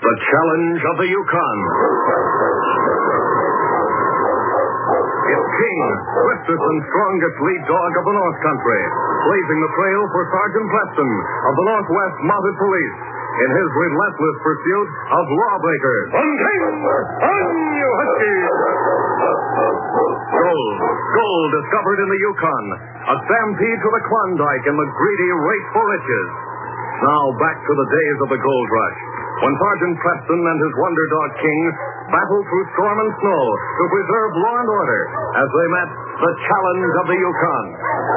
The Challenge of the Yukon. It's King, swiftest and strongest lead dog of the North Country, blazing the trail for Sergeant Preston of the Northwest Mounted Police in his relentless pursuit of lawbreakers. On King! On, you huskies! Gold discovered in the Yukon. A stampede to the Klondike and the greedy race for riches. Now back to the days of the gold rush, when Sergeant Preston and his wonder dog King battled through storm and snow to preserve law and order as they met the Challenge of the Yukon.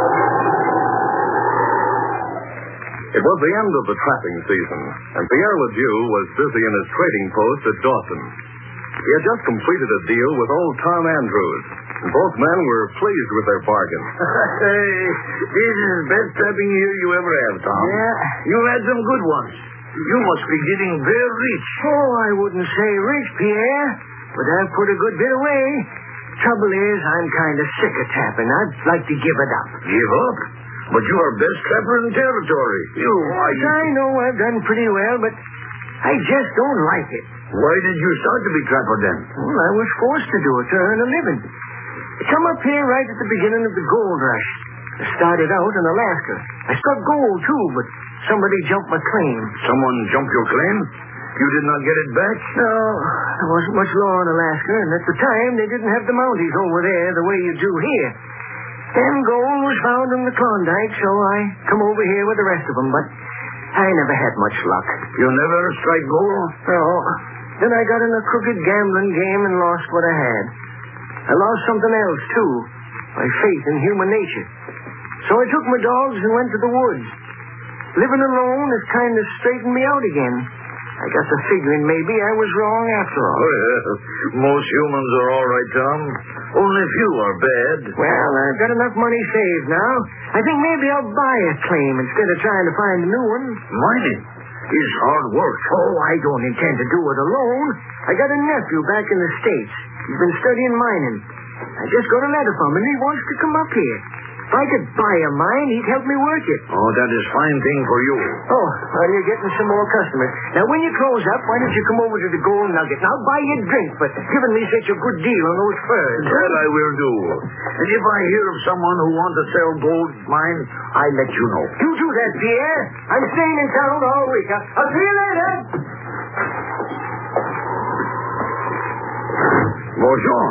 It was the end of the trapping season, and Pierre Ledoux was busy in his trading post at Dawson. He had just completed a deal with old Tom Andrews, and both men were pleased with their bargain. Hey, this is the best trapping year you ever have, Tom. Yeah. You've had some good ones. You must be getting very rich. Oh, I wouldn't say rich, Pierre, but I've put a good bit away. Trouble is, I'm kind of sick of trapping. I'd like to give it up. Give up? But you are best trapper in the territory. I know I've done pretty well, but I just don't like it. Why did you start to be trapper then? Well, I was forced to do it to earn a living. I come up here right at the beginning of the gold rush. I started out in Alaska. I struck gold, too, but somebody jumped my claim. Someone jumped your claim? You did not get it back? No, there wasn't much law in Alaska, and at the time, they didn't have the Mounties over there the way you do here. Then gold was found in the Klondike, so I come over here with the rest of them, but I never had much luck. You never strike gold? No. Then I got in a crooked gambling game and lost what I had. I lost something else, too, my faith in human nature. So I took my dogs and went to the woods. Living alone has kind of straightened me out again. I got to figuring maybe I was wrong after all. Oh, yeah. Most humans are all right, Tom. Only few are bad. Well, I've got enough money saved now. I think maybe I'll buy a claim instead of trying to find a new one. Mining is hard work. Oh, I don't intend to do it alone. I got a nephew back in the States. He's been studying mining. I just got a letter from him, and he wants to come up here. If I could buy a mine, he'd help me work it. Oh, that is fine thing for you. Oh, well, you're getting some more customers. Now, when you close up, why don't you come over to the Gold Nugget, and I'll buy you a drink for giving me such a good deal on those furs. That I will do. And if I hear of someone who wants to sell gold mine, I'll let you know. You do that, Pierre. I'm staying in town all week. I'll see you later. Bonjour.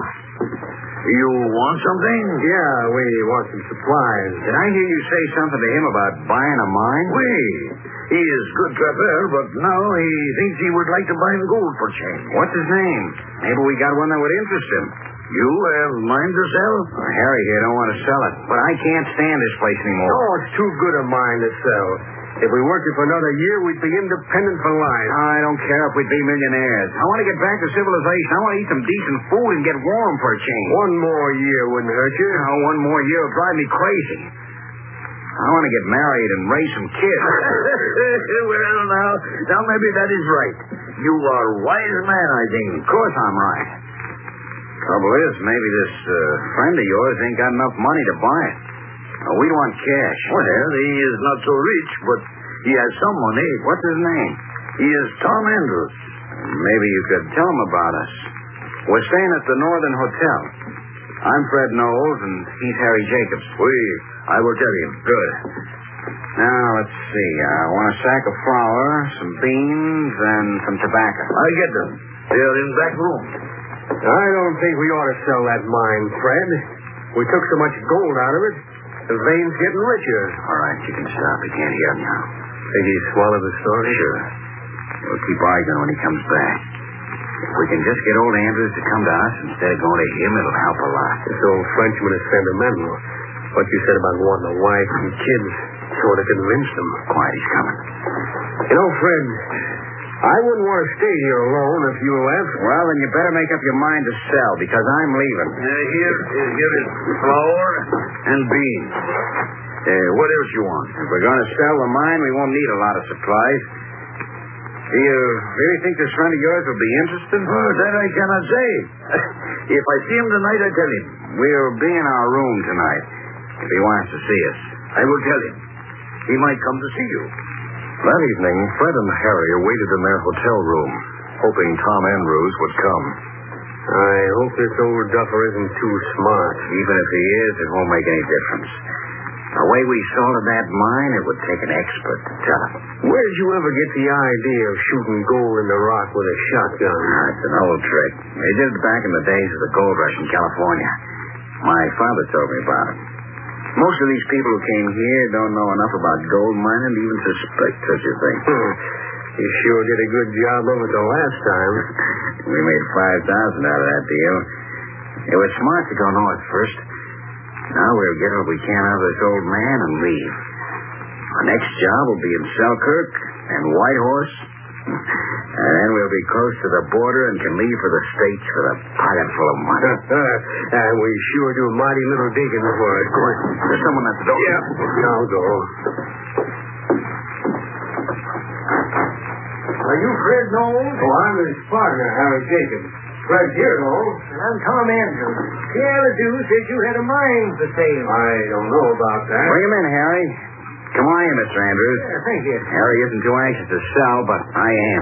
You want something? Yeah, we want some supplies. Did I hear you say something to him about buying a mine? Oui. He is good trapper, but now he thinks he would like to buy gold for change. What's his name? Maybe we got one that would interest him. You have mine to sell? Harry here don't want to sell it, but I can't stand this place anymore. Oh, it's too good a mine to sell. If we worked it for another year, we'd be independent for life. I don't care if we'd be millionaires. I want to get back to civilization. I want to eat some decent food and get warm for a change. One more year wouldn't hurt you. Oh, one more year will drive me crazy. I want to get married and raise some kids. Well, now maybe that is right. You are a wise man, I think. Of course I'm right. Trouble is, maybe this friend of yours ain't got enough money to buy it. We'd want cash. Well, he is not so rich, but he has some money. What's his name? He is Tom Andrews. Maybe you could tell him about us. We're staying at the Northern Hotel. I'm Fred Knowles, and he's Harry Jacobs. I will tell him. Good. Now, let's see. I want a sack of flour, some beans, and some tobacco. I'll get them. They are in back room. I don't think we ought to sell that mine, Fred. We took so much gold out of it. The vein's getting richer. All right, you can stop. He can't hear him now. Think he swallowed the story? Sure. We'll keep arguing when he comes back. If we can just get old Andrews to come to us instead of going to him, it'll help a lot. This old Frenchman is sentimental. What you said about wanting a wife and kids sort of convinced him. Quiet, he's coming. You know, Fred, I wouldn't want to stay here alone if you left. Well, then you better make up your mind to sell, because I'm leaving. Here is flour and beans. What else you want? If we're going to sell the mine, we won't need a lot of supplies. Do you really think this friend of yours will be interested? Oh, that I cannot say. If I see him tonight, I tell him. We'll be in our room tonight, if he wants to see us. I will tell him. He might come to see you. That evening, Fred and Harry waited in their hotel room. hoping Tom Andrews would come. I hope this old duffer isn't too smart. Even if he is, it won't make any difference. The way we salted that mine, it would take an expert to tell him. Where'd you ever get the idea of shooting gold in the rock with a shotgun? It's an old trick. They did it back in the days of the gold rush in California. My father told me about it. Most of these people who came here don't know enough about gold mining to even suspect such a thing. You sure did a good job of it the last time. We made $5,000 out of that deal. It was smart to go north first. Now we'll get what we can out of this old man and leave. Our next job will be in Selkirk and Whitehorse. And then we'll be close to the border and can leave for the States with a pocket full of money. And we sure do mighty little digging for it. There's someone at the door. Yeah, I'll go. Are you Fred Knowles? Oh, I'm his partner, Harry Jacobs. Fred here, Knowles. And I'm Tom Andrews. Pierre Ledoux said you had a mine for sale. I don't know about that. Bring him in, Harry. Come on in, Mr. Andrews. Thank you. Harry isn't too anxious to sell, but I am.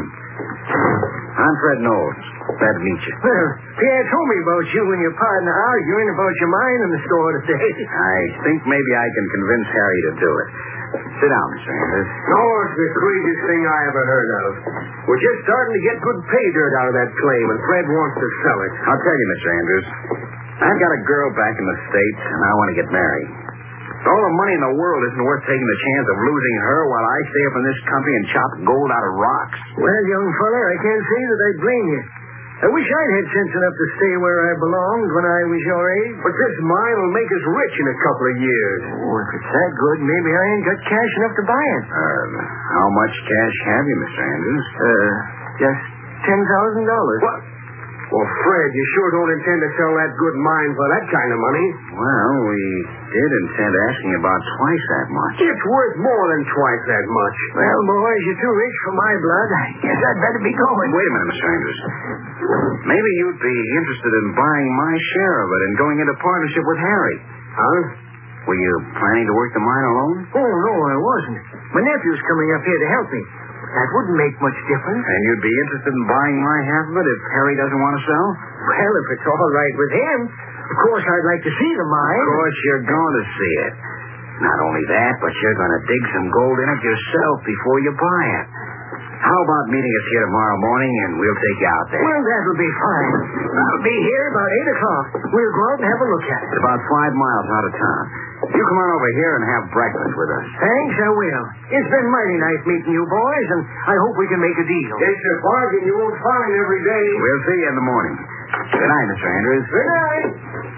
I'm Fred Knowles. Glad to meet you. Well, Pierre told me about you and your partner arguing about your mine in the store today. I think maybe I can convince Harry to do it. Sit down, Mr. Andrews. No, it's the craziest thing I ever heard of. We're just starting to get good pay dirt out of that claim, and Fred wants to sell it. I'll tell you, Mr. Andrews. I've got a girl back in the States, and I want to get married. All the money in the world isn't worth taking the chance of losing her while I stay up in this country and chop gold out of rocks. Well, young fella, I can't say that I blame you. I wish I'd had sense enough to stay where I belonged when I was your age. But this mine will make us rich in a couple of years. Oh, if it's that good, maybe I ain't got cash enough to buy it. How much cash have you, Mr. Andrews? Just $10,000. What? Well, Fred, you sure don't intend to sell that good mine for that kind of money? Well, we did intend asking about twice that much. It's worth more than twice that much. Well, boys, you're too rich for my blood. I guess I'd better be going. Wait a minute, Mr. Andrews. Maybe you'd be interested in buying my share of it and going into partnership with Harry. Huh? Were you planning to work the mine alone? Oh, no, I wasn't. My nephew's coming up here to help me. That wouldn't make much difference. And you'd be interested in buying my half of it if Harry doesn't want to sell? Well, if it's all right with him, of course I'd like to see the mine. Of course you're going to see it. Not only that, but you're going to dig some gold in it yourself before you buy it. How about meeting us here tomorrow morning, and we'll take you out there? Well, that'll be fine. I'll be here about 8 o'clock. We'll go out and have a look at it. It's about 5 miles out of town. You come on over here and have breakfast with us. Thanks, I will. It's been mighty nice meeting you boys, and I hope we can make a deal. It's a bargain you won't find every day. We'll see you in the morning. Good night, Mr. Andrews. Good night.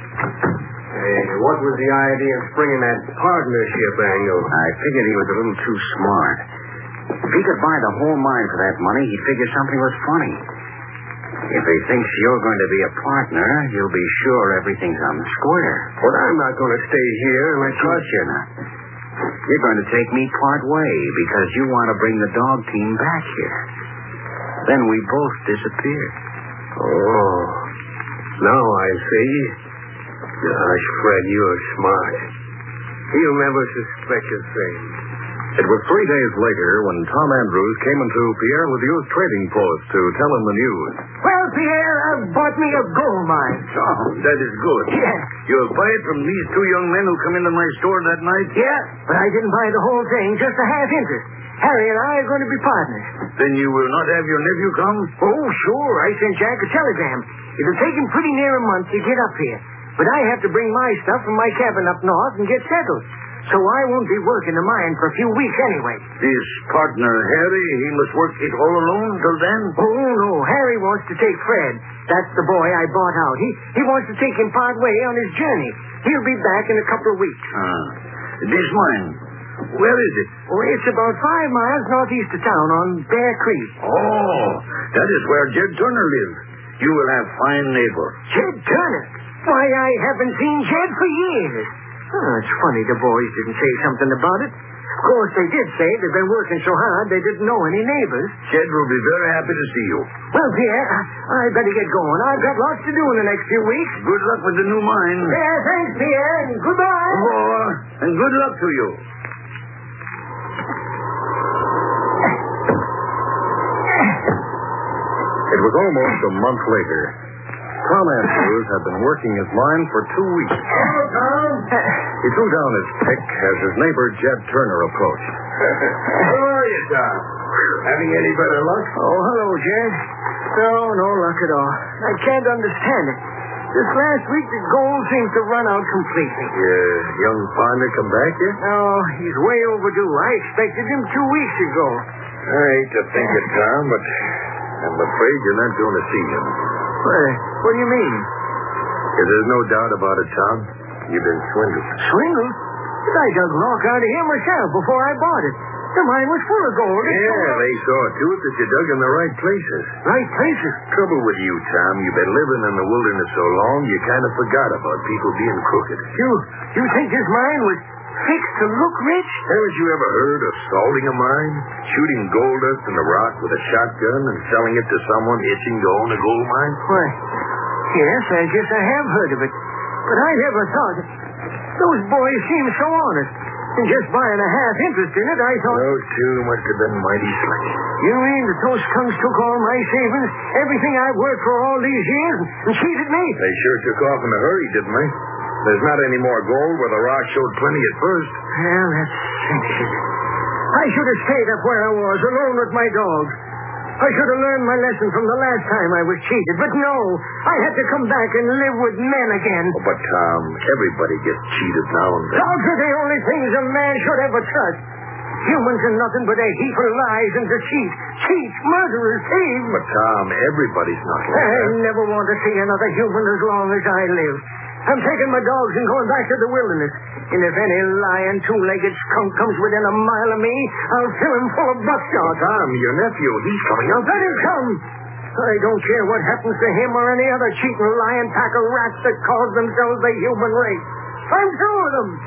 Hey, what was the idea of springing that partnership angle? I figured he was a little too smart. If he could buy the whole mine for that money, he'd figure something was funny. If he thinks you're going to be a partner, he'll be sure everything's on the square. But I'm not going to stay here unless Of course you're not. You're going to take me part way because you want to bring the dog team back here. Then we both disappear. Oh, now I see. Gosh, Fred, you're smart. He'll never suspect a thing. It was 3 days later when Tom Andrews came into Pierre Ledoux's trading post to tell him the news. Well, Pierre, I've bought me a gold mine. Oh, that is good. Yeah. You'll buy it from these two young men who come into my store that night? Yeah, but I didn't buy the whole thing, just a half interest. Harry and I are going to be partners. Then you will not have your nephew come? Oh, sure. I sent Jack a telegram. It'll take him pretty near a month to get up here. But I have to bring my stuff from my cabin up north and get settled. So I won't be working the mine for a few weeks anyway. This partner, Harry, he must work it all alone till then? Oh, no. Harry wants to take Fred. That's the boy I bought out. He wants to take him part way on his journey. He'll be back in a couple of weeks. This mine, where is it? Oh, it's about 5 miles northeast of town on Bear Creek. Oh, that is where Jed Turner lives. You will have fine neighbors. Jed Turner? Why, I haven't seen Jed for years. Oh, it's funny the boys didn't say something about it. Of course, they did say they've been working so hard they didn't know any neighbors. Jed will be very happy to see you. Well, Pierre, I better get going. I've got lots to do in the next few weeks. Good luck with the new mine. Yeah, thanks, Pierre, and goodbye. Oh, and good luck to you. It was almost a month later. Tom Andrews had been working his mine for 2 weeks. Hello, Tom. He threw down his pick as his neighbor Jed Turner approached. How are you, Tom? Having any better luck? Oh, hello, Jed. No luck at all. I can't understand it. This last week, the gold seems to run out completely. Young partner come back yet? No, he's way overdue. I expected him 2 weeks ago. I hate to think it, Tom, but I'm afraid you're not going to see him. What do you mean? There's no doubt about it, Tom. You've been swindled. Swindled? But I dug rock out of here myself before I bought it. The mine was full of gold. Yeah, they saw to it that you dug in the right places. Right places? Trouble with you, Tom, you've been living in the wilderness so long, you kind of forgot about people being crooked. You think this mine was fixed to look rich? Haven't you ever heard of salting a mine? Shooting gold dust in the rock with a shotgun and selling it to someone itching to own a gold mine? Why, yes, I guess I have heard of it. But I never thought it. Those boys seem so honest. And just buying a half interest in it, I thought... Those two must have been mighty slick. You mean that those skunks took all my savings, everything I've worked for all these years, and cheated me? They sure took off in a hurry, didn't they? There's not any more gold where the rock showed plenty at first. Well, that's finished. I should have stayed up where I was, alone with my dog. I should have learned my lesson from the last time I was cheated. But no, I had to come back and live with men again. Oh, but, Tom, everybody gets cheated now and then. Dogs are the only things a man should ever trust. Humans are nothing but a heap of lies and deceit. Cheats, murderers, thieves. But, Tom, everybody's not like I that. never want to see another human as long as I live. I'm taking my dogs and going back to the wilderness. And if any lying, two-legged skunk comes within a mile of me, I'll fill him full of buckshot. Tom, your nephew, he's coming up. Let him come. I don't care what happens to him or any other cheating, lying pack of rats that call themselves the human race. I'm through with them.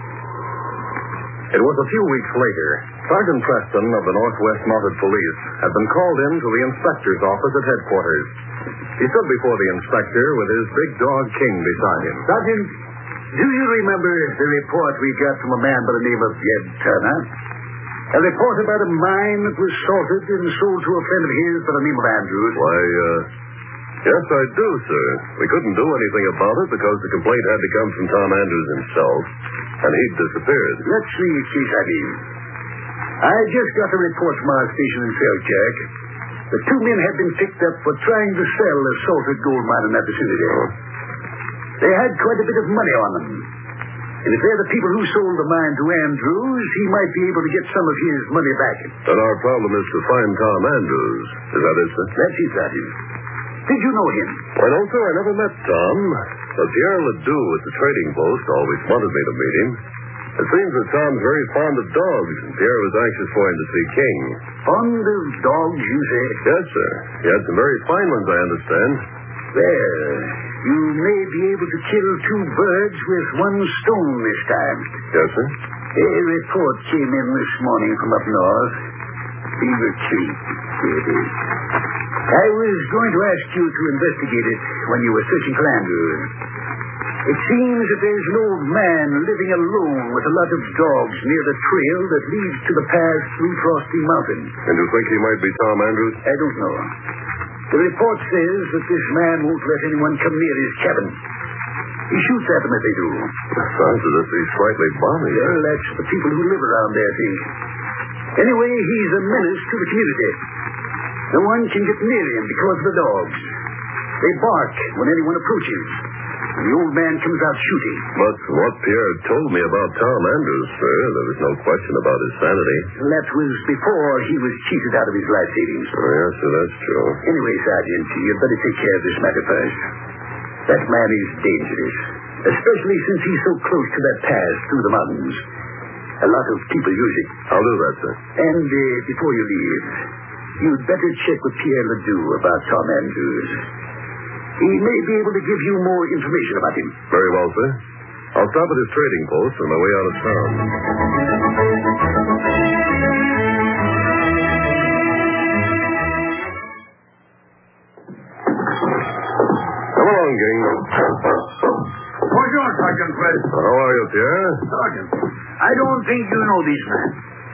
It was a few weeks later. Sergeant Preston of the Northwest Mounted Police had been called in to the inspector's office at headquarters. He stood before the inspector with his big dog King beside him. Sergeant, do you remember the report we got from a man by the name of Jed Turner? A report about a mine that was salted and sold to a friend of his by the name of Andrews. Why, yes, I do, sir. We couldn't do anything about it because the complaint had to come from Tom Andrews himself, and he'd disappeared. Let's see, Chief Addy. I just got a report from our station in Selkirk. The two men had been picked up for trying to sell a salted gold mine in that vicinity. They had quite a bit of money on them. And if they're the people who sold the mine to Andrews, he might be able to get some of his money back. Then our problem is to find Tom Andrews. Is that it, sir? That's it, Sergeant. Did you know him? Why, no, sir. I never met Tom. But Pierre Ledoux at the trading post always wanted me to meet him. It seems that Tom's very fond of dogs, and Pierre was anxious for him to see King. Fond of dogs, you say? Yes, sir. He had some very fine ones, I understand. Well, you may be able to kill two birds with one stone this time. Yes, sir. A report came in this morning from up north. Beaver Creek. Here it is. I was going to ask you to investigate it when you were searching for Andrews. It seems that there's an old man living alone with a lot of dogs near the trail that leads to the path through Frosty Mountain. And you think he might be Tom Andrews? I don't know. The report says that this man won't let anyone come near his cabin. He shoots at them if they do. Sounds as if he's slightly balmy. Well, that's the people who live around there think. Anyway, he's a menace to the community. No one can get near him because of the dogs. They bark when anyone approaches. And the old man comes out shooting. But what Pierre told me about Tom Andrews, sir, there was no question about his sanity. That was before he was cheated out of his life savings. Oh, yes, sir, that's true. Anyway, Sergeant, you'd better take care of this matter first. That man is dangerous, especially since he's so close to that pass through the mountains. A lot of people use it. I'll do that, sir. And before you leave, you'd better check with Pierre Ledoux about Tom Andrews. He may be able to give you more information about him. Very well, sir. I'll stop at his trading post on my way out of town. Come along, King. Bonjour, Sergeant Fred. How are you, Pierre? Sergeant, I don't think you know these men.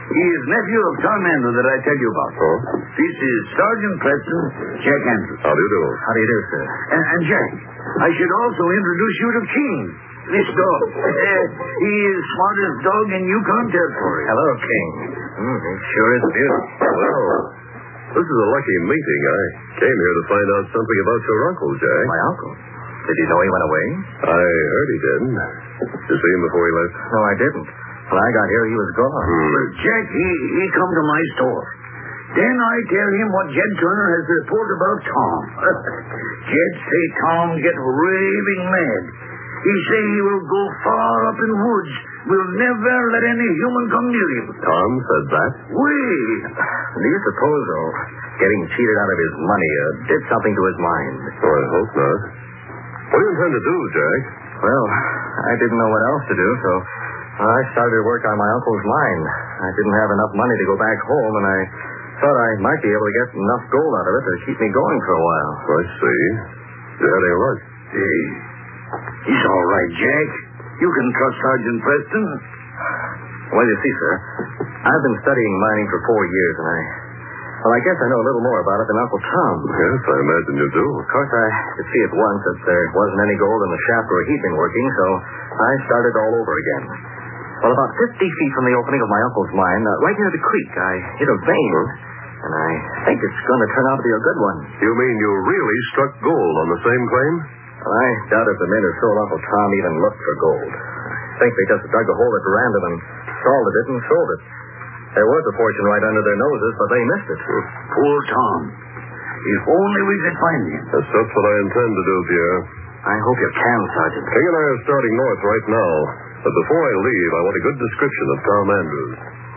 He is nephew of Tom Andrews that I tell you about. Oh? This is Sergeant Preston, Jack Andrews. How do you do? How do you do, sir? And Jack, I should also introduce you to King, this dog. He is smartest dog in Yukon Territory. Hello, King. It sure is beautiful. Well, this is a lucky meeting. I came here to find out something about your uncle, Jack. My uncle? Did you know he went away? I heard he did. Did you see him before he left? No, I didn't. When I got here, he was gone. Well, Jack, he come to my store. Then I tell him what Jed Turner has reported about Tom. Jed say Tom get raving mad. He say he will go far up in woods. Will never let any human come near him. Tom said that? Wait. Do you suppose, though, getting cheated out of his money did something to his mind? Oh, I hope not. What do you intend to do, Jack? Well, I didn't know what else to do, so I started work on my uncle's mine. I didn't have enough money to go back home, and I thought I might be able to get enough gold out of it to keep me going for a while. I see. You had any luck? Hey, he's all right, Jack. You can trust Sergeant Preston. Well, you see, sir, I've been studying mining for 4 years, and I guess I know a little more about it than Uncle Tom. Yes, I imagine you do. Of course, I could see at once that there wasn't any gold in the shaft where he'd been working, so I started all over again. Well, about 50 feet from the opening of my uncle's mine, right near the creek, I hit a vein, and I think it's going to turn out to be a good one. You mean you really struck gold on the same claim? I doubt if the men who sold Uncle Tom even looked for gold. I think they just dug a hole at random and salted it and sold it. There was a fortune right under their noses, but they missed it. Poor Tom. If only we could find him. That's just what I intend to do, Pierre. I hope you can, Sergeant. King and I are starting north right now. But before I leave, I want a good description of Tom Andrews.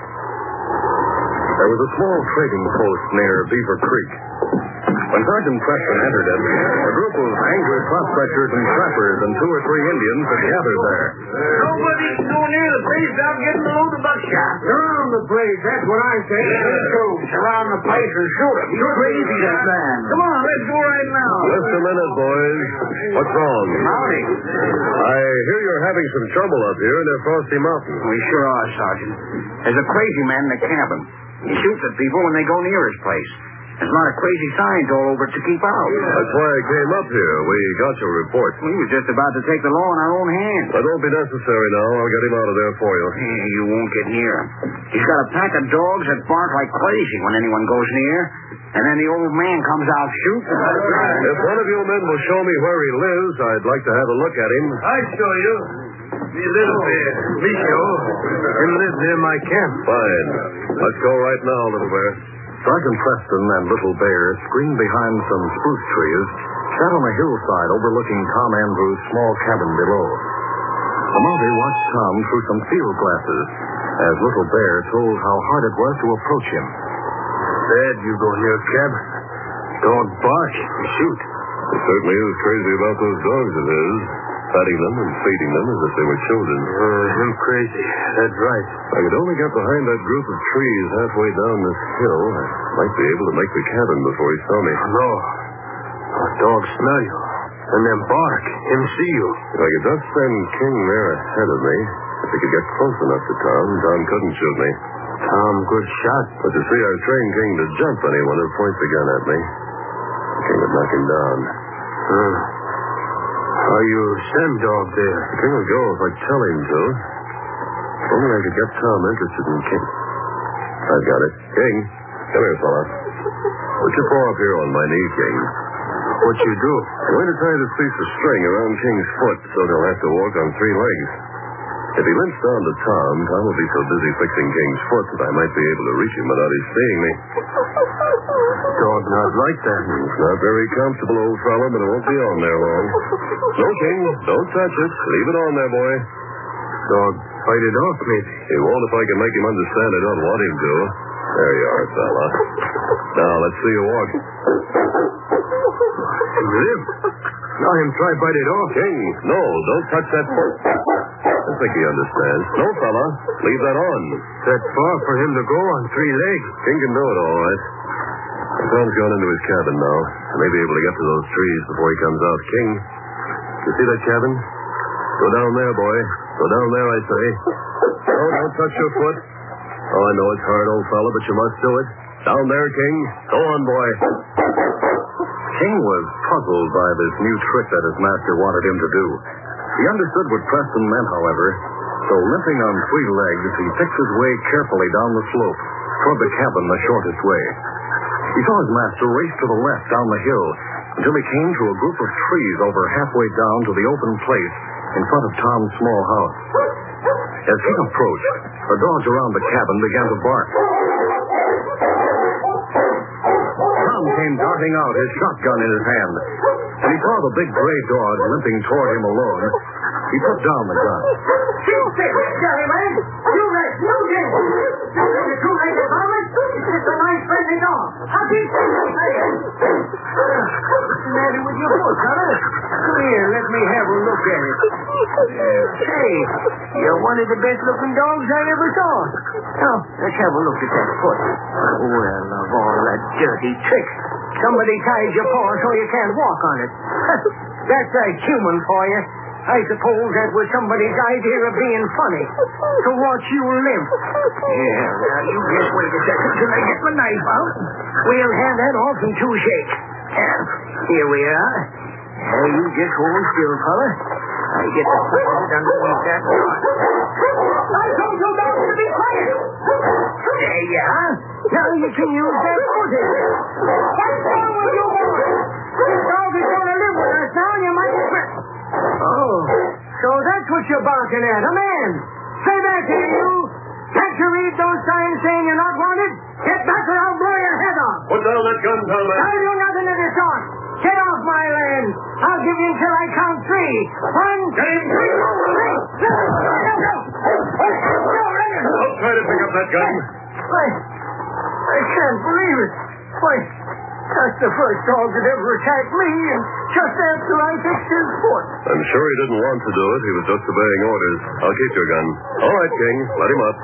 There was a small trading post near Beaver Creek. When Sergeant Preston entered it, a group of angry prospectors and trappers and 2 or 3 Indians had gathered there. Nobody can go near the place without getting a load of buckshot. Surround the place. That's what I say. Let's go. Surround the place and shoot him. You're crazy, that man. Come on, let's go right now. Just a minute, boys. What's wrong? Howdy. I hear you're having some trouble up here near Frosty Mountain. We sure are, Sergeant. There's a crazy man in the cabin. He shoots at people when they go near his place. There's a lot of crazy signs all over it to keep out. That's why I came up here. We got your report. We were just about to take the law in our own hands. That won't be necessary now. I'll get him out of there for you. You won't get near him. He's got a pack of dogs that bark like crazy when anyone goes near. And then the old man comes out shooting. If one of you men will show me where he lives, I'd like to have a look at him. I show you. He lives there. Me show. Him lives near my camp. Fine. Let's go right now, Little Bear. Sergeant Preston and Little Bear, screened behind some spruce trees, sat on a hillside overlooking Tom Andrews' small cabin below. The Mountie watched Tom through some field glasses as Little Bear told how hard it was to approach him. Dad, you go near cabin. Don't bark. Shoot. He certainly is crazy about those dogs of his, patting them and feeding them as if they were children. Him crazy. That's right. If I could only get behind that group of trees halfway down this hill, I might be able to make the cabin before he saw me. No. Our dogs smell you. And then bark. Him see you. If I could just send King there ahead of me, if he could get close enough to Tom, Tom couldn't shoot me. Tom, good shot. But you see, I've trained King to jump anyone who points a gun at me. King would knock him down. Are you send dog there? King will go if I tell him to. If only I could get Tom interested in King. I've got it. King, come here, fella. Put your paw up here on my knee, King. What you do? I'm going to tie this piece of string around King's foot so he'll have to walk on 3 legs. If he limps down to Tom, Tom will be so busy fixing King's foot that I might be able to reach him without his seeing me. Dog not like that. It's not very comfortable, old fella, but it won't be on there long. No, King, don't touch it. Leave it on there, boy. Dog fight it off, maybe. He won't if I can make him understand I don't want him to. There you are, fella. Now, let's see you walk. Live. Now him try bite it off. King, no, don't touch that foot. I think he understands. No, fella, leave that on. That's far for him to go on 3 legs. King can do it, all right. Tom's gone into his cabin now. I may be able to get to those trees before he comes out. King, you see that cabin? Go down there, boy. Go down there, I say. No, don't touch your foot. Oh, I know it's hard, old fella, but you must do it. Down there, King. Go on, boy. King was puzzled by this new trick that his master wanted him to do. He understood what Preston meant, however, so limping on 3 legs, he picked his way carefully down the slope toward the cabin the shortest way. He saw his master race to the left down the hill until he came to a group of trees over halfway down to the open place in front of Tom's small house. As King approached, the dogs around the cabin began to bark. Tom came darting out, his shotgun in his hand. When he saw the big gray dog limping toward him alone, he put down the gun. Shoot it, Jerry, man! Shoot it! Shoot it! You're too late to promise. It's a nice, friendly dog. I'll keep it. What's the matter with your foot, fella? Come here, let me have a look at it. Say, you're one of the best-looking dogs I ever saw. Now, let's have a look at that foot. Well, of all that dirty tricks, somebody ties your paw so you can't walk on it. That's like human for you. I suppose that was somebody's idea of being funny. To watch you limp. Yeah, now you just wait a second till I get my knife out. We'll have that off in 2 shakes. Here we are. Now you just hold still, fella. I get the foot underneath that rod. I told you dogs to be quiet. There you are. Now you can use that foot again. What's wrong with you, boy? This dog is going to live with us now, and you might quit. Oh, so that's what you're barking at, a man. Say back here, you. Can't you read those signs saying you're not wanted? Get back or I'll blow your head off. Put down that gun, Tom. I'll do nothing of the sort. Get off my land. I'll give you until I count 3. 1, 2, 3. I'll try to pick up that gun. I can't believe it. Why, that's the first dog that ever attacked me, and just after I fixed his foot. I'm sure he didn't want to do it. He was just obeying orders. I'll keep your gun. All right, King. Let him up.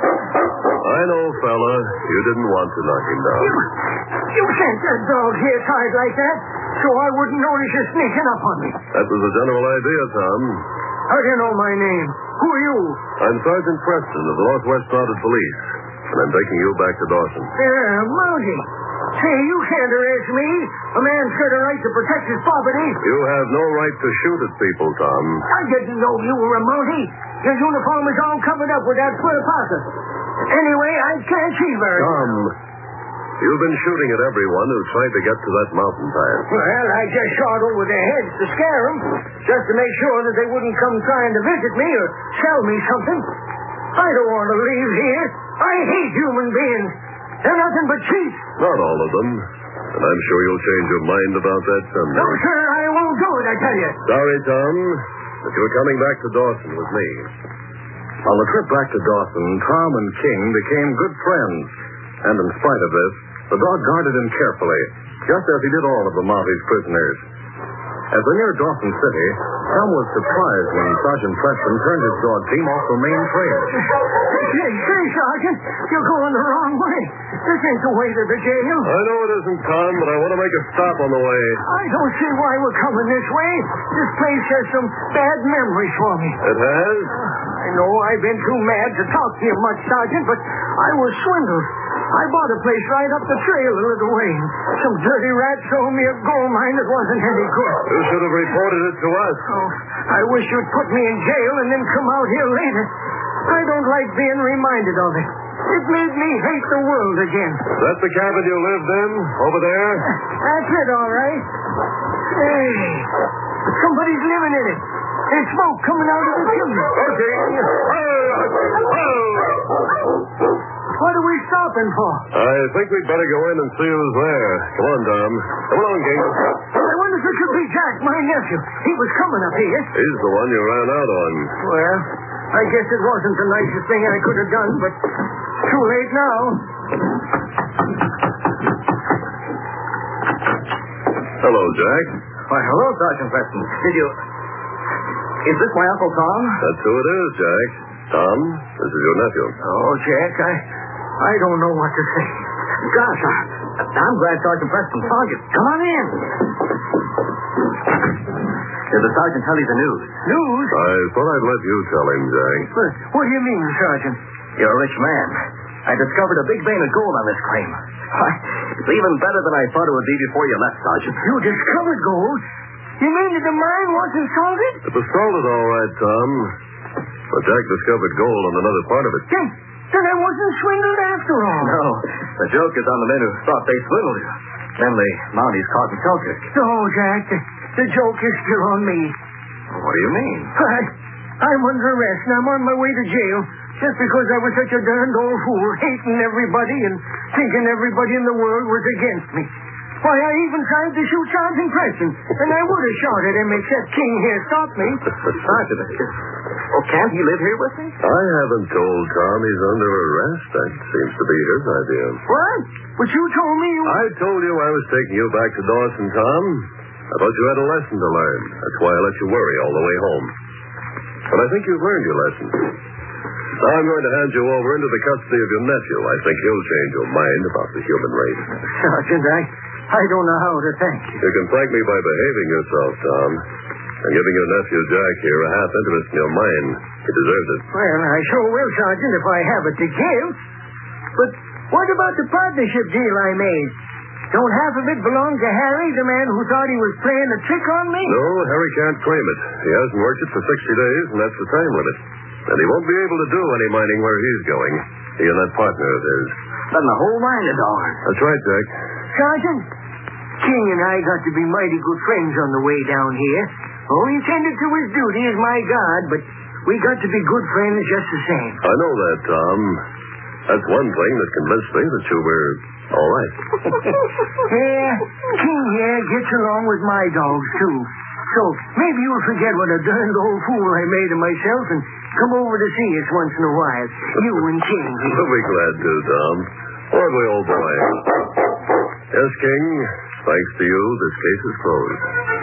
I know, fella. You didn't want to knock him down. You sent that dog here tied like that so I wouldn't notice you sneaking up on me. That was the general idea, Tom. How do you know my name? Who are you? I'm Sergeant Preston of the Northwest Mounted Police, and I'm taking you back to Dawson. Yeah, Mountie. Say, you can't arrest me. A man's got a right to protect his property. You have no right to shoot at people, Tom. I didn't know you were a Mountie. Your uniform is all covered up with that fur parka. Anyway, I can't see very well. Tom, you've been shooting at everyone who's tried to get to that mountain pass. Well, I just shot over their heads to scare them, just to make sure that they wouldn't come trying to visit me or sell me something. I don't want to leave here. I hate human beings. They're nothing but cheats. Not all of them. And I'm sure you'll change your mind about that someday. No, sir, I won't do it, I tell you. Sorry, Tom, but you're coming back to Dawson with me. On the trip back to Dawson, Tom and King became good friends. And in spite of this, the dog guarded him carefully, just as he did all of the Mountie's prisoners. As they neared Dawson City, Tom was surprised when Sergeant Preston turned his dog team off the main trail. Say, Sergeant, you're going the wrong way. This ain't the way to the jail. I know it isn't, Tom, but I want to make a stop on the way. I don't see why we're coming this way. This place has some bad memories for me. It has? I know I've been too mad to talk to you much, Sergeant, but I was swindled. I bought a place right up the trail a little way. Some dirty rat sold me a gold mine that wasn't any good. You should have reported it to us. Oh, I wish you'd put me in jail and then come out here later. I don't like being reminded of it. It made me hate the world again. Is that the cabin you lived in, over there? That's it, all right. Hey, somebody's living in it. There's smoke coming out of the chimney. Okay. What are we stopping for? I think we'd better go in and see who's there. Come on, Tom. Come along, King. I wonder if it could be Jack, my nephew. He was coming up here. He's the one you ran out on. Well, I guess it wasn't the nicest thing I could have done, but too late now. Hello, Jack. Why, hello, Sergeant Preston. Is this my Uncle Tom? That's who it is, Jack. Tom, this is your nephew. Oh, Jack, I don't know what to say. Gosh, I'm glad Sergeant Preston found you. Come on in. Did the sergeant tell you the news? News? I thought I'd let you tell him, Jack. What do you mean, Sergeant? You're a rich man. I discovered a big vein of gold on this claim. Why, it's even better than I thought it would be before you left, Sergeant. You discovered gold? You mean that the mine wasn't salted? It was salted all right, Tom. But Jack discovered gold on another part of it. Then I wasn't swindled after all. No, the joke is on the men who thought they swindled you. Then the Mounties caught and took it. No, Jack, the joke is still on me. What do you mean? I'm under arrest and I'm on my way to jail just because I was such a darned old fool, hating everybody and thinking everybody in the world was against me. Why, I even tried to shoot Sergeant Preston, and I would have shot at him except King here stopped me. Sergeant, can't he live here with me? I haven't told Tom he's under arrest. That seems to be his idea. What? But you told me you... I told you I was taking you back to Dawson, Tom. I thought you had a lesson to learn. That's why I let you worry all the way home. But I think you've learned your lesson. Now I'm going to hand you over into the custody of your nephew. I think he'll change your mind about the human race. Sergeant, I don't know how to thank you. You can thank me by behaving yourself, Tom. And giving your nephew Jack here a half interest in your mine. He deserves it. Well, I sure will, Sergeant, if I have it to give. But what about the partnership deal I made? Don't half of it belong to Harry, the man who thought he was playing a trick on me? No, Harry can't claim it. He hasn't worked it for 60 days, and that's the time limit. And he won't be able to do any mining where he's going. He and that partner of his. Then the whole mine is ours. That's right, Jack. Sergeant, King and I got to be mighty good friends on the way down here. Oh, he tended to his duty as my guard, but we got to be good friends just the same. I know that, Tom. That's one thing that convinced me that you were all right. Yeah, King here gets along with my dogs, too. So maybe you'll forget what a darned old fool I made of myself and come over to see us once in a while. You and King. We'll be glad to, Tom. Won't we, old boy? Yes, King. Thanks to you, this case is closed.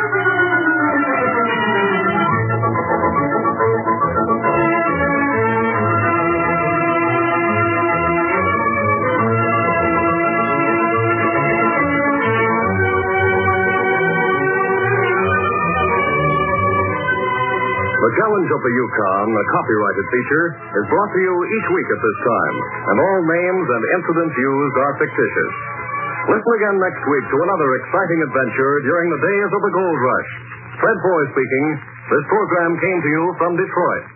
The Challenge of the Yukon, a copyrighted feature, is brought to you each week at this time, and all names and incidents used are fictitious. Listen again next week to another exciting adventure during the days of the gold rush. Fred Foy speaking. This program came to you from Detroit.